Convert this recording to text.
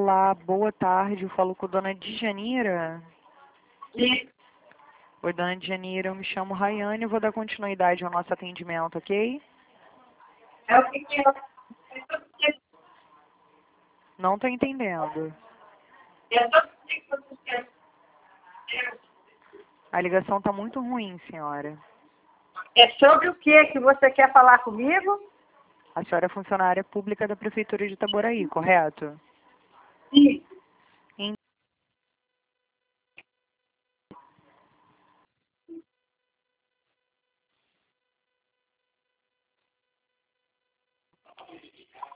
Olá, boa tarde. Eu falo com a dona Djanira. Sim. Oi, dona Djanira, eu me chamo Rayane e vou dar continuidade ao nosso atendimento, ok? É o que eu Não estou entendendo. A ligação está muito ruim, senhora. É sobre o que você quer falar comigo? A senhora é funcionária pública da Prefeitura de Itaboraí, correto? Sim.